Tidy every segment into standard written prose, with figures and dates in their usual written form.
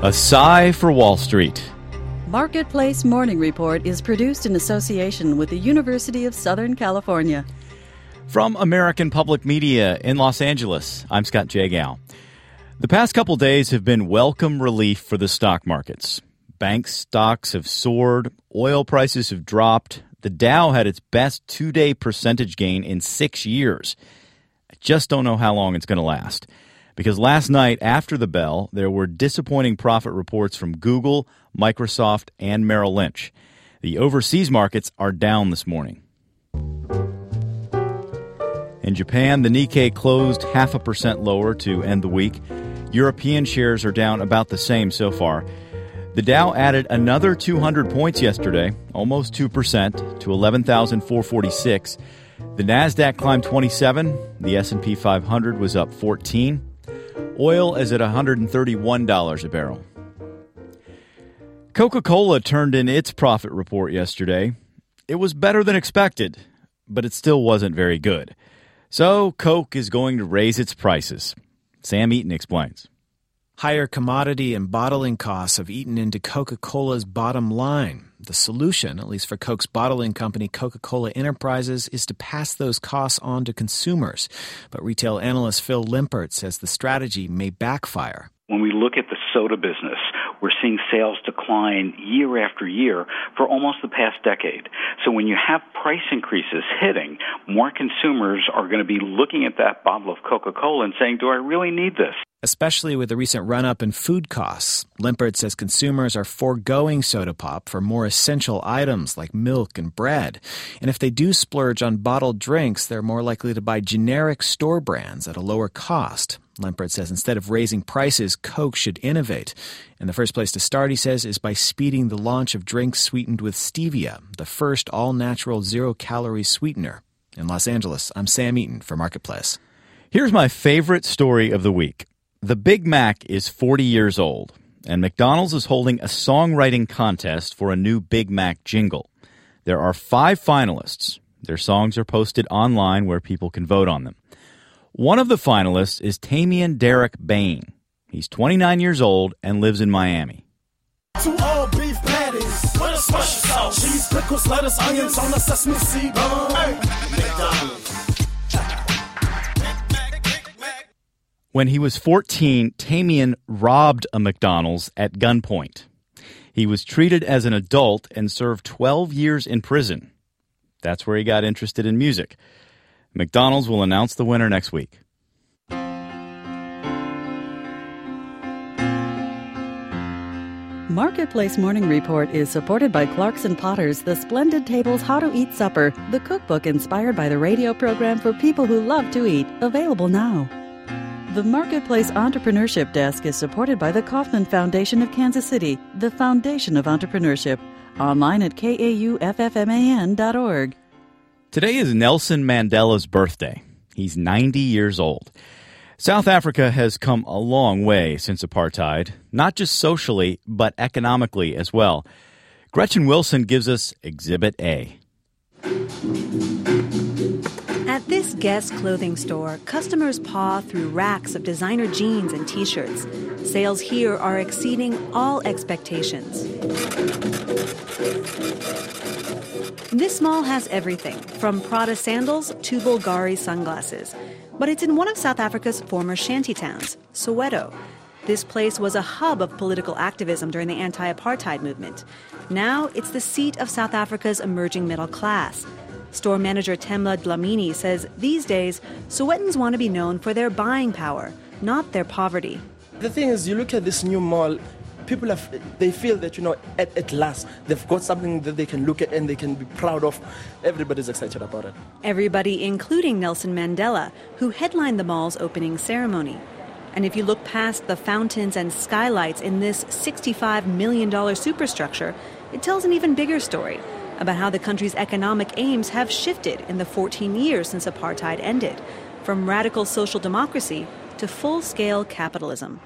A sigh for Wall Street. Marketplace Morning Report is produced in association with the University of Southern California. From American Public Media in Los Angeles, I'm Scott Jagow. The past couple days have been welcome relief for the stock markets. Bank stocks have soared, oil prices have dropped, the Dow had its best two-day percentage gain in 6 years. I just don't know how long it's going to last. Because last night, after the bell, there were disappointing profit reports from Google, Microsoft, and Merrill Lynch. The overseas markets are down this morning. In Japan, the Nikkei closed 0.5% lower to end the week. European shares are down about the same so far. The Dow added another 200 points yesterday, almost 2%, to 11,446. The Nasdaq climbed 27. The S&P 500 was up 14. Oil is at $131 a barrel. Coca-Cola turned in its profit report yesterday. It was better than expected, but it still wasn't very good. So Coke is going to raise its prices. Sam Eaton explains. Higher commodity and bottling costs have eaten into Coca-Cola's bottom line. The solution, at least for Coke's bottling company Coca-Cola Enterprises, is to pass those costs on to consumers. But retail analyst Phil Limpert says the strategy may backfire. When we look at the soda business, we're seeing sales decline year after year for almost the past decade. So when you have price increases hitting, more consumers are going to be looking at that bottle of Coca-Cola and saying, do I really need this? Especially with the recent run-up in food costs. Limpert says consumers are foregoing soda pop for more essential items like milk and bread. And if they do splurge on bottled drinks, they're more likely to buy generic store brands at a lower cost. Limpert says instead of raising prices, Coke should innovate. And the first place to start, he says, is by speeding the launch of drinks sweetened with stevia, the first all-natural zero-calorie sweetener. In Los Angeles, I'm Sam Eaton for Marketplace. Here's my favorite story of the week. The Big Mac is 40 years old, and McDonald's is holding a songwriting contest for a new Big Mac jingle. There are 5 finalists. Their songs are posted online where people can vote on them. One of the finalists is Tamian Derek Bain. He's 29 years old and lives in Miami. 2 all beef patties with a special sauce. Cheese, pickles, lettuce, onions on a sesame seed bun. McDonald's. When he was 14, Tamian robbed a McDonald's at gunpoint. He was treated as an adult and served 12 years in prison. That's where he got interested in music. McDonald's will announce the winner next week. Marketplace Morning Report is supported by Clarkson Potters, The Splendid Table's How to Eat Supper, the cookbook inspired by the radio program for people who love to eat, available now. The Marketplace Entrepreneurship Desk is supported by the Kauffman Foundation of Kansas City, the foundation of entrepreneurship. Online at kauffman.org. Today is Nelson Mandela's birthday. He's 90 years old. South Africa has come a long way since apartheid, not just socially, but economically as well. Gretchen Wilson gives us Exhibit A. At this Guess clothing store, customers paw through racks of designer jeans and T-shirts. Sales here are exceeding all expectations. This mall has everything, from Prada sandals to Bulgari sunglasses. But it's in one of South Africa's former shantytowns, Soweto. This place was a hub of political activism during the anti-apartheid movement. Now it's the seat of South Africa's emerging middle class. Store manager Temla Dlamini says these days, Sowetans want to be known for their buying power, not their poverty. The thing is, you look at this new mall, people they feel that, at last, they've got something that they can look at and they can be proud of. Everybody's excited about it. Everybody, including Nelson Mandela, who headlined the mall's opening ceremony. And if you look past the fountains and skylights in this $65 million superstructure, it tells an even bigger story about how the country's economic aims have shifted in the 14 years since apartheid ended, from radical social democracy to full-scale capitalism.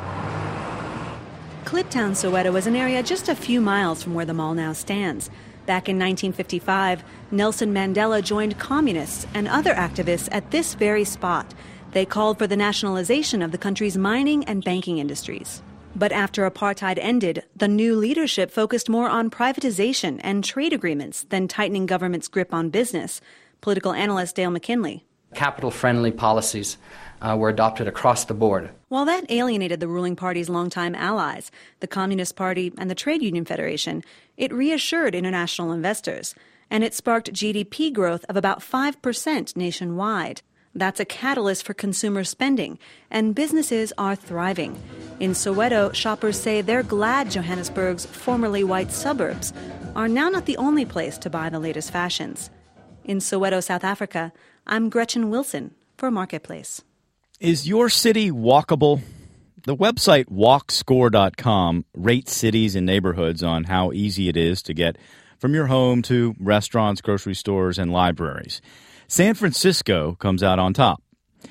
Kliptown, Soweto is an area just a few miles from where the mall now stands. Back in 1955, Nelson Mandela joined communists and other activists at this very spot. They called for the nationalization of the country's mining and banking industries. But after apartheid ended, the new leadership focused more on privatization and trade agreements than tightening government's grip on business. Political analyst Dale McKinley. Capital-friendly policies were adopted across the board. While that alienated the ruling party's longtime allies, the Communist Party and the Trade Union Federation, it reassured international investors, and it sparked GDP growth of about 5% nationwide. That's a catalyst for consumer spending, and businesses are thriving. In Soweto, shoppers say they're glad Johannesburg's formerly white suburbs are now not the only place to buy the latest fashions. In Soweto, South Africa, I'm Gretchen Wilson for Marketplace. Is your city walkable? The website walkscore.com rates cities and neighborhoods on how easy it is to get from your home to restaurants, grocery stores, and libraries. San Francisco comes out on top.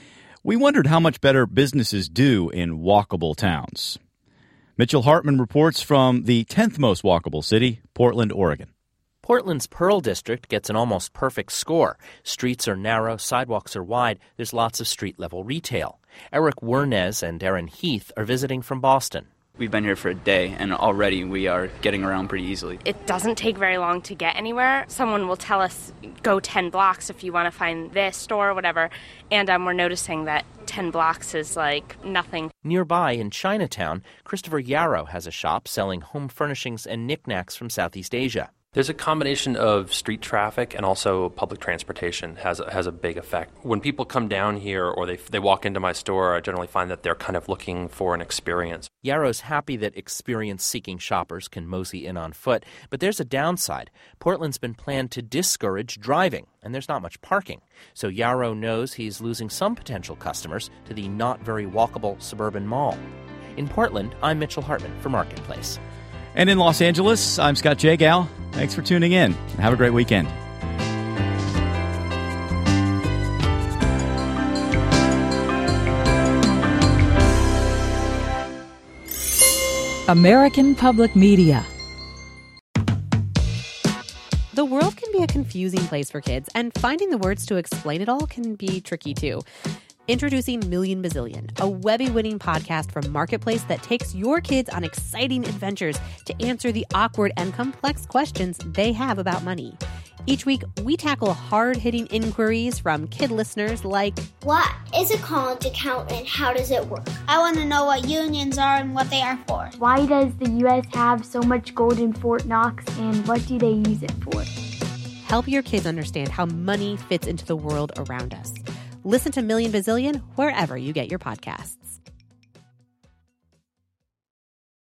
We wondered how much better businesses do in walkable towns. Mitchell Hartman reports from the 10th most walkable city, Portland, Oregon. Portland's Pearl District gets an almost perfect score. Streets are narrow, sidewalks are wide, there's lots of street-level retail. Eric Wernez and Aaron Heath are visiting from Boston. We've been here for a day, and already we are getting around pretty easily. It doesn't take very long to get anywhere. Someone will tell us, go 10 blocks if you want to find this store or whatever, and we're noticing that 10 blocks is like nothing. Nearby in Chinatown, Christopher Yarrow has a shop selling home furnishings and knickknacks from Southeast Asia. There's a combination of street traffic and also public transportation has a big effect. When people come down here or they walk into my store, I generally find that they're kind of looking for an experience. Yarrow's happy that experience-seeking shoppers can mosey in on foot, but there's a downside. Portland's been planned to discourage driving, and there's not much parking. So Yarrow knows he's losing some potential customers to the not-very-walkable suburban mall. In Portland, I'm Mitchell Hartman for Marketplace. And in Los Angeles, I'm Scott Jagow. Thanks for tuning in. Have a great weekend. American Public Media. The world can be a confusing place for kids, and finding the words to explain it all can be tricky too. Introducing Million Bazillion, a Webby-winning podcast from Marketplace that takes your kids on exciting adventures to answer the awkward and complex questions they have about money. Each week, we tackle hard-hitting inquiries from kid listeners like, what is a college account and how does it work? I want to know what unions are and what they are for. Why does the U.S. have so much gold in Fort Knox and what do they use it for? Help your kids understand how money fits into the world around us. Listen to Million Bazillion wherever you get your podcasts.